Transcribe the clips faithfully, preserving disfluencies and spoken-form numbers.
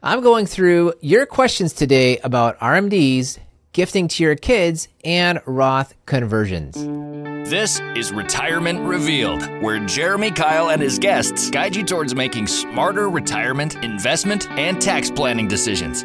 I'm going through your questions today about R M Ds, gifting to your kids, and Roth conversions. This is Retirement Revealed, where Jeremy Kyle and his guests guide you towards making smarter retirement, investment, and tax planning decisions.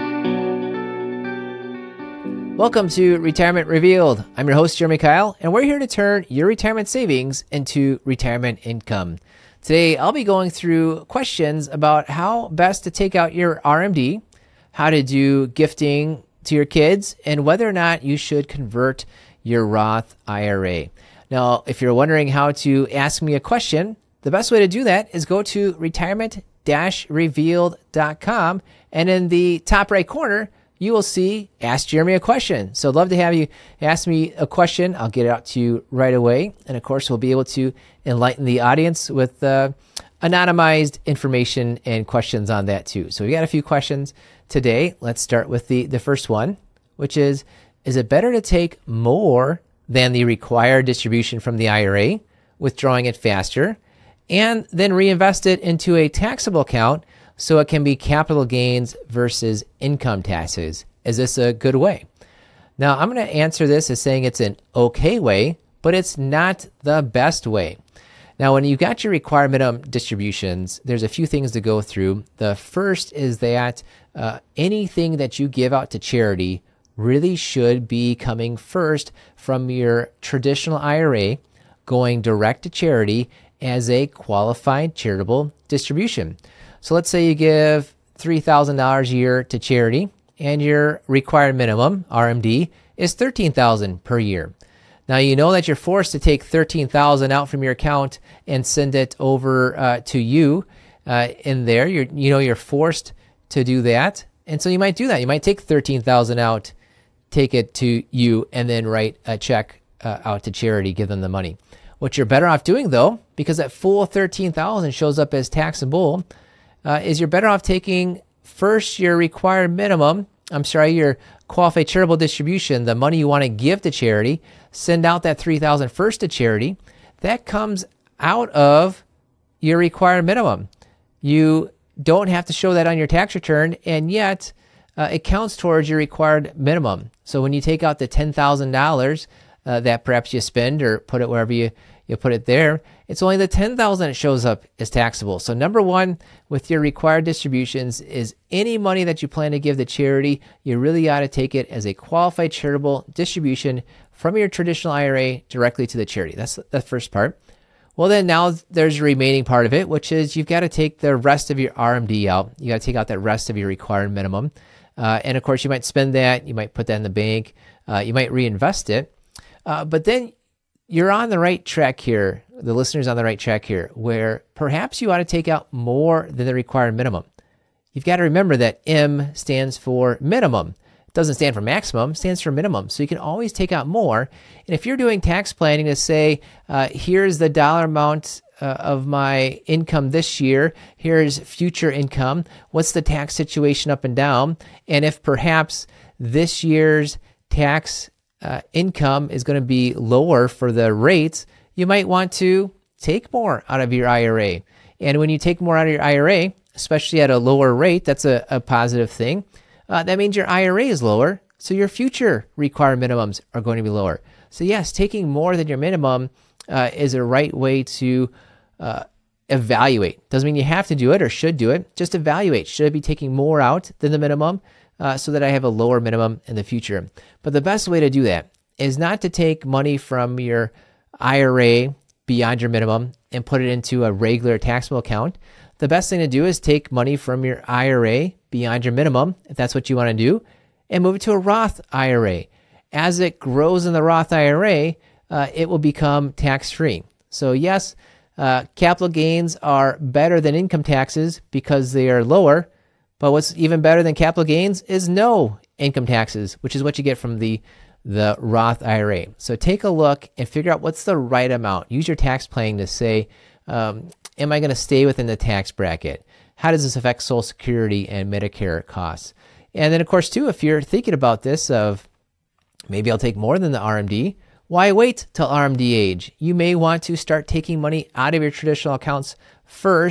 Welcome to Retirement Revealed. I'm your host, Jeremy Kyle, and we're here to turn your retirement savings into retirement income. Today, I'll be going through questions about how best to take out your R M D, how to do gifting to your kids, and whether or not you should convert your Roth I R A. Now, if you're wondering how to ask me a question, the best way to do that is go to retirement dash revealed dot com, and in the top right corner, you will see Ask Jeremy a Question. So I'd love to have you ask me a question. I'll get it out to you right away. And of course, we'll be able to enlighten the audience with uh, anonymized information and questions on that too. So we got a few questions today. Let's start with the, the first one, which is, is it better to take more than the required distribution from the I R A, withdrawing it faster, and then reinvest it into a taxable account so it can be capital gains versus income taxes? Is this a good way? Now, I'm going to answer this as saying it's an okay way, but it's not the best way. Now, when you got your required minimum distributions, there's a few things to go through. The first is that uh, anything that you give out to charity really should be coming first from your traditional I R A, going direct to charity as a qualified charitable distribution. So let's say you give three thousand dollars a year to charity and your required minimum, R M D, is thirteen thousand dollars per year. Now, you know that you're forced to take thirteen thousand dollars out from your account and send it over uh, to you uh, in there. You're, you know you're forced to do that. And so you might do that. You might take thirteen thousand dollars out, take it to you, and then write a check uh, out to charity, give them the money. What you're better off doing, though, because that full thirteen thousand dollars shows up as taxable, Uh, is you're better off taking first your required minimum, I'm sorry, your qualified charitable distribution, the money you want to give to charity, send out that three thousand dollars first to charity. That comes out of your required minimum. You don't have to show that on your tax return, and yet uh, it counts towards your required minimum. So when you take out the ten thousand dollars uh, that perhaps you spend or put it wherever you, you put it there, it's only the ten thousand dollars that shows up as taxable. So number one with your required distributions is any money that you plan to give to charity, you really ought to take it as a qualified charitable distribution from your traditional I R A directly to the charity. That's the first part. Well, then now there's the remaining part of it, which is you've got to take the rest of your R M D out. You got to take out that rest of your required minimum. Uh, and of course, you might spend that. You might put that in the bank. Uh, you might reinvest it. Uh, but then you're on the right track here. The listener's on the right track here, where perhaps you ought to take out more than the required minimum. You've got to remember that M stands for minimum. It doesn't stand for maximum, it stands for minimum. So you can always take out more. And if you're doing tax planning to say, uh, here's the dollar amount uh, of my income this year, here's future income, what's the tax situation up and down, and if perhaps this year's tax Uh, income is going to be lower for the rates, you might want to take more out of your I R A. And when you take more out of your I R A, especially at a lower rate, that's a, a positive thing. Uh, that means your I R A is lower, so your future required minimums are going to be lower. So yes, taking more than your minimum uh, is a right way to uh, evaluate. Doesn't mean you have to do it or should do it. Just evaluate. Should I be taking more out than the minimum? Uh, so that I have a lower minimum in the future. But the best way to do that is not to take money from your I R A beyond your minimum and put it into a regular taxable account. The best thing to do is take money from your I R A beyond your minimum, if that's what you want to do, and move it to a Roth I R A. As it grows in the Roth I R A, uh, it will become tax-free. So yes, uh, capital gains are better than income taxes because they are lower. But what's even better than capital gains is no income taxes, which is what you get from the, the Roth I R A. So take a look and figure out what's the right amount. Use your tax planning to say, um, am I going to stay within the tax bracket? How does this affect Social Security and Medicare costs? And then, of course, too, if you're thinking about this of maybe I'll take more than the R M D, why wait till R M D age? You may want to start taking money out of your traditional accounts first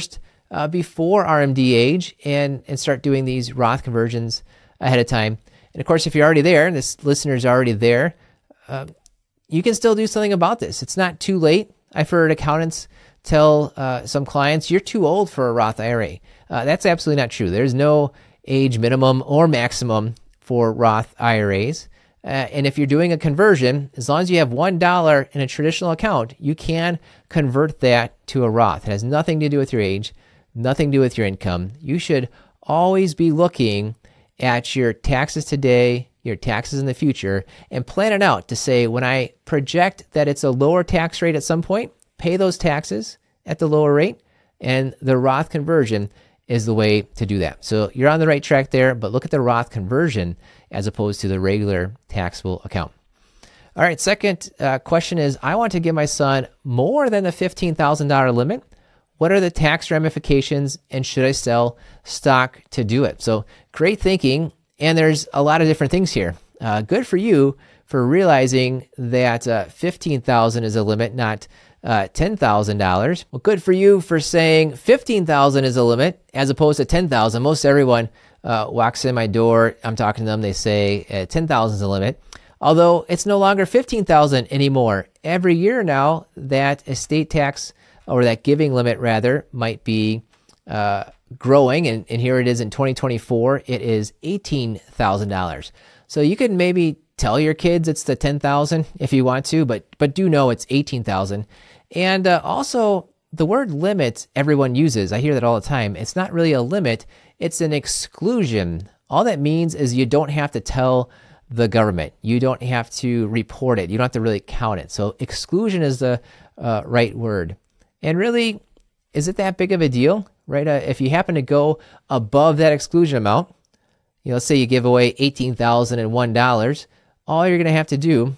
uh, before R M D age and, and start doing these Roth conversions ahead of time. And of course, if you're already there, and this listener's already there, uh, you can still do something about this. It's not too late. I've heard accountants tell uh, some clients, you're too old for a Roth I R A. Uh, that's absolutely not true. There's no age minimum or maximum for Roth I R As. Uh, and if you're doing a conversion, as long as you have one dollar in a traditional account, you can convert that to a Roth. It has nothing to do with your age, nothing to do with your income. You should always be looking at your taxes today, your taxes in the future, and plan it out to say, when I project that it's a lower tax rate at some point, pay those taxes at the lower rate, and the Roth conversion is the way to do that. So you're on the right track there, but look at the Roth conversion as opposed to the regular taxable account. All right, second uh, question is, I want to give my son more than the fifteen thousand dollars limit. What are the tax ramifications, and should I sell stock to do it? So great thinking, and there's a lot of different things here. Uh, good for you for realizing that uh, fifteen thousand dollars is a limit, not uh, ten thousand dollars. Well, good for you for saying fifteen thousand dollars is a limit as opposed to ten thousand dollars. Most everyone uh, walks in my door, I'm talking to them, they say uh, ten thousand dollars is a limit. Although it's no longer fifteen thousand dollars anymore. Every year now, that estate tax, or that giving limit rather, might be uh, growing. And, and here it is in twenty twenty-four, it is eighteen thousand dollars. So you could maybe tell your kids it's the ten thousand dollars if you want to, but but do know it's eighteen thousand dollars. And uh, also, the word limit everyone uses, I hear that all the time. It's not really a limit, it's an exclusion. All that means is you don't have to tell the government. You don't have to report it. You don't have to really count it. So exclusion is the uh, right word. And really, is it that big of a deal, right? Uh, if you happen to go above that exclusion amount, you know, let's say you give away eighteen thousand one dollars, all you're going to have to do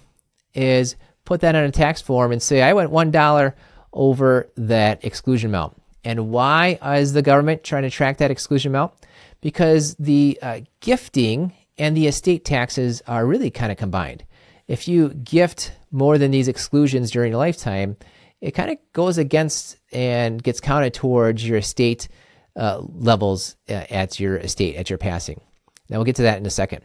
is put that on a tax form and say, I went one dollar over that exclusion amount. And why is the government trying to track that exclusion amount? Because the uh, gifting and the estate taxes are really kind of combined. If you gift more than these exclusions during your lifetime, it kind of goes against and gets counted towards your estate uh, levels uh, at your estate, at your passing. Now we'll get to that in a second.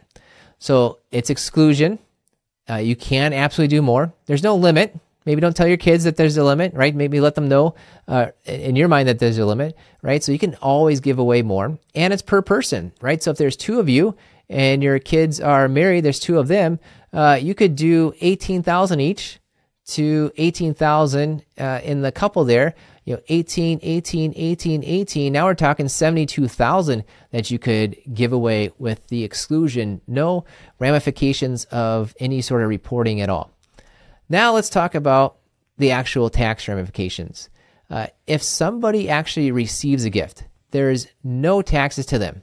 So it's exclusion. Uh, you can absolutely do more. There's no limit. Maybe don't tell your kids that there's a limit, right? Maybe let them know uh, in your mind that there's a limit, right? So you can always give away more. And it's per person, right? So if there's two of you and your kids are married, there's two of them, uh, you could do eighteen thousand each to eighteen thousand uh, in the couple there, you know, eighteen, eighteen, eighteen, eighteen. Now we're talking seventy-two thousand that you could give away with the exclusion. No ramifications of any sort of reporting at all. Now let's talk about the actual tax ramifications. Uh, if somebody actually receives a gift, there's no taxes to them.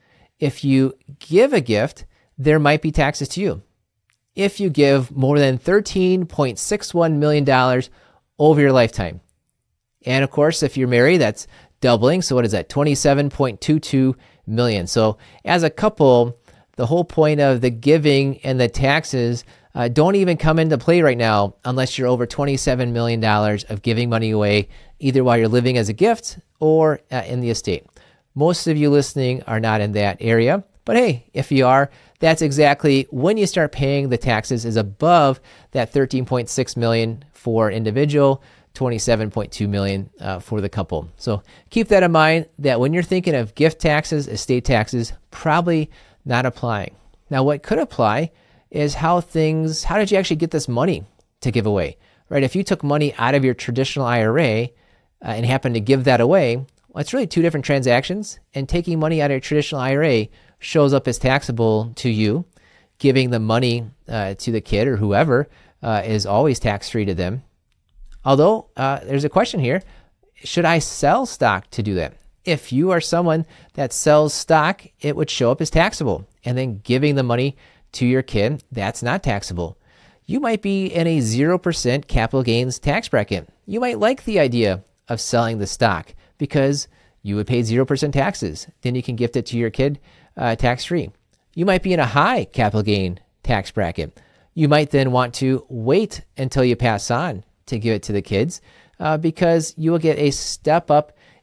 If you give a gift, there might be taxes to you. If you give more than thirteen point six one million dollars over your lifetime. And of course, if you're married, that's doubling. So what is that? twenty-seven point two two million dollars. So as a couple, the whole point of the giving and the taxes uh, don't even come into play right now unless you're over twenty-seven million dollars of giving money away, either while you're living as a gift or uh, in the estate. Most of you listening are not in that area, but hey, if you are, that's exactly when you start paying the taxes is above that thirteen point six million dollars for individual, twenty-seven point two million dollars uh, for the couple. So keep that in mind that when you're thinking of gift taxes, estate taxes, probably not applying. Now, what could apply is how things, how did you actually get this money to give away, right? If you took money out of your traditional I R A uh, and happened to give that away, well, it's really two different transactions, and taking money out of your traditional I R A shows up as taxable to you. Giving the money uh, to the kid or whoever uh, is always tax-free to them. Although, uh, there's a question here, should I sell stock to do that? If you are someone that sells stock, it would show up as taxable. And then giving the money to your kid, that's not taxable. You might be in a zero percent capital gains tax bracket. You might like the idea of selling the stock because you would pay zero percent taxes. Then you can gift it to your kid uh, tax-free. You might be in a high capital gain tax bracket. You might then want to wait until you pass on to give it to the kids uh, because you will get a step up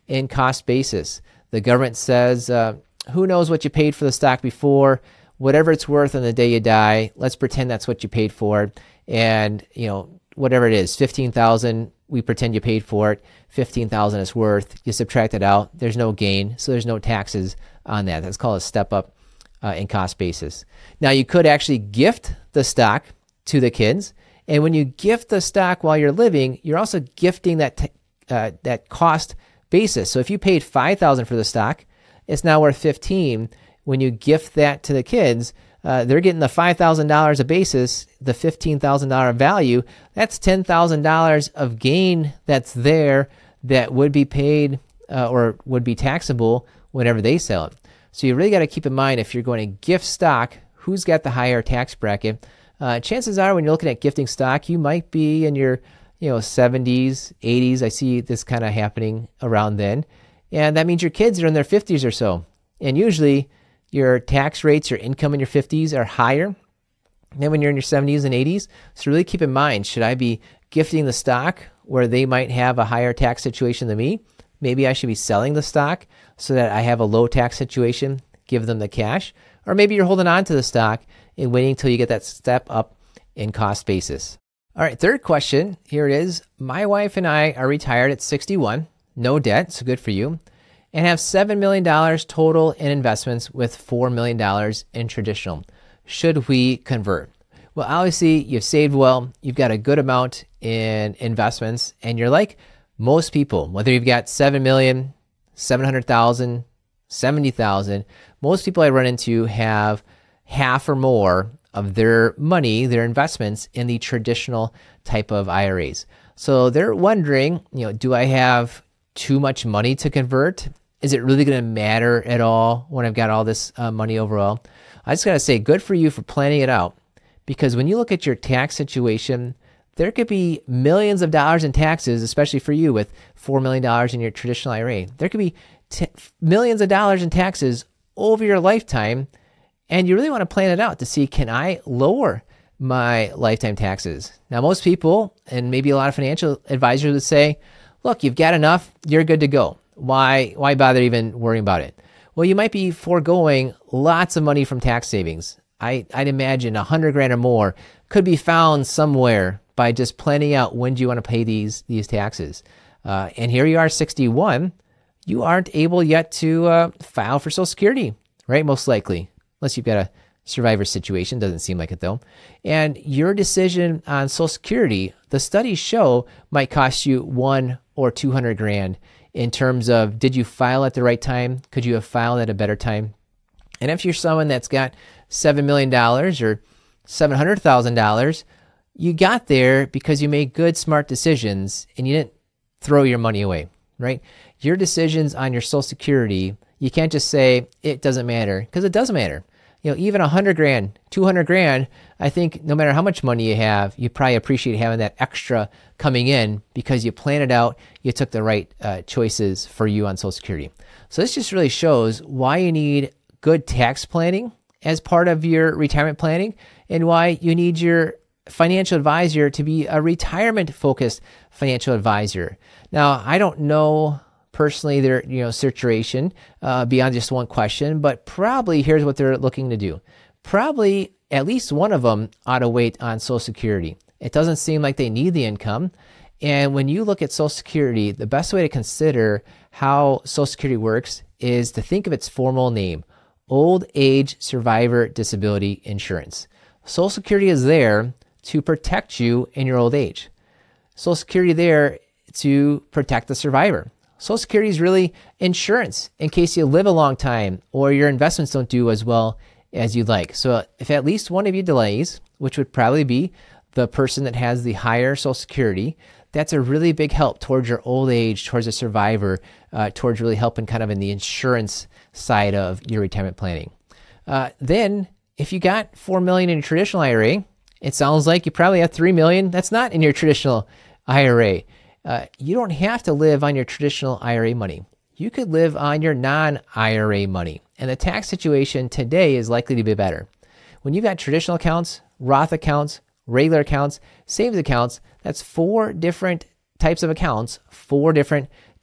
in cost basis. The government says, uh, who knows what you paid for the stock before? Whatever it's worth on the day you die, let's pretend that's what you paid for it. And, you know, whatever it is, fifteen thousand dollars, we pretend you paid for it. fifteen thousand dollars is worth. You subtract it out. There's no gain, so there's no taxes on that. That's called a step up uh, in cost basis. Now, you could actually gift the stock to the kids. And when you gift the stock while you're living, you're also gifting that t- uh, that cost basis. So if you paid five thousand dollars for the stock, it's now worth fifteen. When you gift that to the kids, uh, they're getting the five thousand dollars a basis, the fifteen thousand dollars value. That's ten thousand dollars of gain that's there that would be paid uh, or would be taxable whenever they sell it. So you really got to keep in mind, if you're going to gift stock, who's got the higher tax bracket. Uh, chances are when you're looking at gifting stock, you might be in your you know, seventies, eighties. I see this kind of happening around then. And that means your kids are in their fifties or so. And usually your tax rates, your income in your fifties are higher than when you're in your seventies and eighties. So really keep in mind, should I be gifting the stock where they might have a higher tax situation than me? Maybe I should be selling the stock so that I have a low tax situation, give them the cash. Or maybe you're holding on to the stock and waiting until you get that step up in cost basis. All right, third question. Here it is. My wife and I are retired at sixty-one, no debt, so good for you, and have seven million dollars total in investments with four million dollars in traditional. Should we convert? Well, obviously, you've saved well, you've got a good amount in investments, and you're like most people, whether you've got seven million dollars, seven hundred thousand dollars, seventy thousand dollars, most people I run into have half or more of their money, their investments in the traditional type of I R As. So they're wondering, you know, do I have too much money to convert? Is it really going to matter at all when I've got all this uh, money overall? I just got to say, good for you for planning it out. Because when you look at your tax situation, there could be millions of dollars in taxes, especially for you with four million dollars in your traditional I R A. There could be t- millions of dollars in taxes over your lifetime. And you really want to plan it out to see, can I lower my lifetime taxes? Now, most people, and maybe a lot of financial advisors would say, look, you've got enough, you're good to go. Why, why bother even worrying about it? Well, you might be foregoing lots of money from tax savings. I, I'd imagine a hundred grand or more could be found somewhere by just planning out when do you want to pay these, these taxes. Uh, and here you are, sixty-one, you aren't able yet to uh, file for Social Security, right? Most likely. Unless you've got a survivor situation, doesn't seem like it though. And your decision on Social Security, the studies show, might cost you one or two hundred grand in terms of, did you file at the right time? Could you have filed at a better time? And if you're someone that's got seven million dollars or seven hundred thousand dollars, you got there because you made good, smart decisions and you didn't throw your money away, right? Your decisions on your Social Security, you can't just say it doesn't matter, because it does matter. You know, even a hundred grand, two hundred grand, I think no matter how much money you have, you probably appreciate having that extra coming in because you planned it out, you took the right uh, choices for you on Social Security. So this just really shows why you need good tax planning as part of your retirement planning and why you need your financial advisor to be a retirement-focused financial advisor. Now, I don't know personally their you know situation uh, beyond just one question, but probably here's what they're looking to do. Probably at least one of them ought to wait on Social Security. It doesn't seem like they need the income. And when you look at Social Security, the best way to consider how Social Security works is to think of its formal name, Old Age Survivor Disability Insurance. Social Security is there to protect you in your old age. Social Security there to protect the survivor. Social Security is really insurance in case you live a long time or your investments don't do as well as you'd like. So if at least one of you delays, which would probably be the person that has the higher Social Security, that's a really big help towards your old age, towards a survivor, uh, towards really helping kind of in the insurance side of your retirement planning. Uh, then if you got four million dollars in your traditional I R A, it sounds like you probably have three million dollars that's not in your traditional I R A. Uh, you don't have to live on your traditional I R A money. You could live on your non-I R A money. And the tax situation today is likely to be better. When you've got traditional accounts, Roth accounts, regular accounts, savings accounts, that's four different types of accounts, four different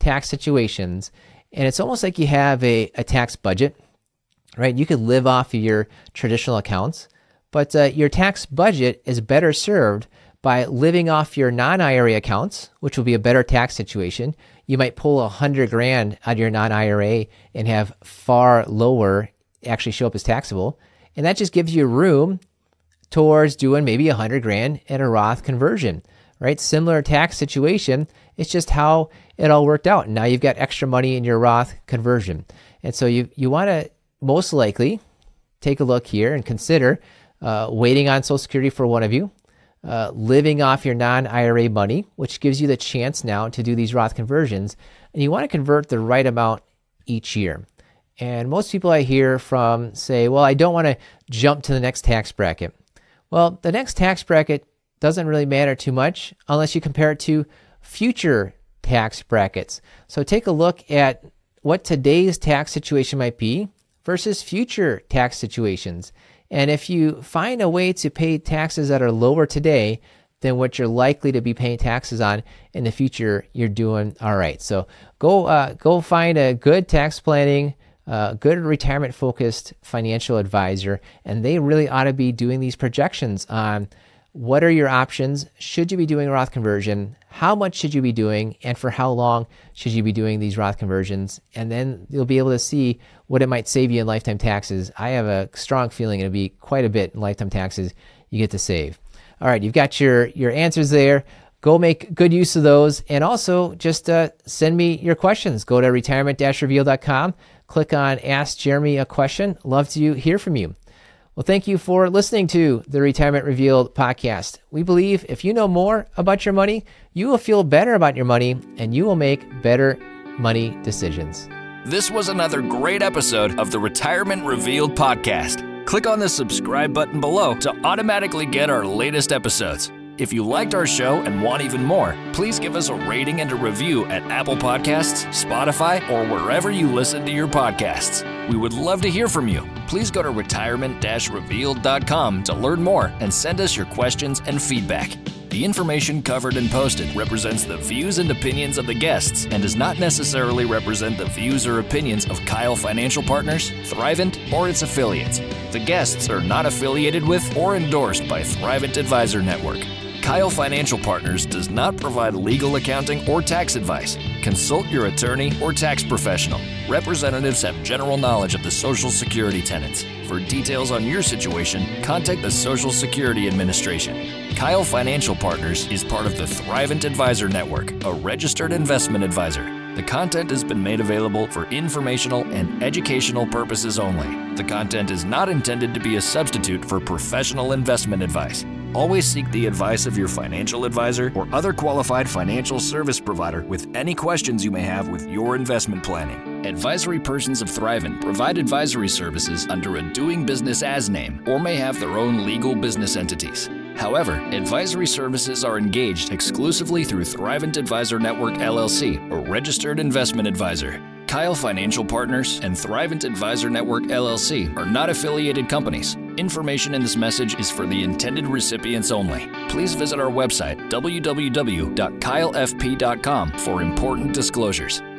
tax situations, and it's almost like you have a, a tax budget, right? You could live off of your traditional accounts, but uh, your tax budget is better served by living off your non-I R A accounts, which will be a better tax situation. You might pull a hundred grand out of your non-I R A and have far lower actually show up as taxable. And that just gives you room towards doing maybe a hundred grand in a Roth conversion, right? Similar tax situation. It's just how it all worked out. And now you've got extra money in your Roth conversion. And so you, you want to most likely take a look here and consider uh, waiting on Social Security for one of you, uh, living off your non-I R A money, which gives you the chance now to do these Roth conversions. And you want to convert the right amount each year. And most people I hear from say, well, I don't want to jump to the next tax bracket. Well, the next tax bracket doesn't really matter too much unless you compare it to future tax brackets. So take a look at what today's tax situation might be versus future tax situations. And if you find a way to pay taxes that are lower today than what you're likely to be paying taxes on in the future, you're doing all right. So go uh, go find a good tax planning, uh, good retirement-focused financial advisor, and they really ought to be doing these projections on what are your options, should you be doing a Roth conversion, how much should you be doing, and for how long should you be doing these Roth conversions, and then you'll be able to see what it might save you in lifetime taxes. I have a strong feeling it'll be quite a bit in lifetime taxes you get to save. All right, you've got your, your answers there. Go make good use of those. And also just uh, send me your questions. Go to retirement dash reveal dot com, click on Ask Jeremy a Question. Love to hear from you. Well, thank you for listening to the Retirement Revealed podcast. We believe if you know more about your money, you will feel better about your money and you will make better money decisions. This was another great episode of the Retirement Revealed podcast. Click on the subscribe button below to automatically get our latest episodes. If you liked our show and want even more, please give us a rating and a review at Apple Podcasts, Spotify, or wherever you listen to your podcasts. We would love to hear from you. Please go to retirement dash revealed dot com to learn more and send us your questions and feedback. The information covered and posted represents the views and opinions of the guests and does not necessarily represent the views or opinions of Kyle Financial Partners, Thrivent, or its affiliates. The guests are not affiliated with or endorsed by Thrivent Advisor Network. Kyle Financial Partners does not provide legal accounting or tax advice. Consult your attorney or tax professional. Representatives have general knowledge of the Social Security tenets. For details on your situation, contact the Social Security Administration. Kyle Financial Partners is part of the Thrivent Advisor Network, a registered investment advisor. The content has been made available for informational and educational purposes only. The content is not intended to be a substitute for professional investment advice. Always seek the advice of your financial advisor or other qualified financial service provider with any questions you may have with your investment planning. Advisory persons of Thrivent provide advisory services under a doing business as name or may have their own legal business entities. However, advisory services are engaged exclusively through Thrivent Advisor Network L L C, a registered investment advisor. Kyle Financial Partners and Thrivent Advisor Network L L C are not affiliated companies. Information in this message is for the intended recipients only. Please visit our website, w w w dot kyle f p dot com, for important disclosures.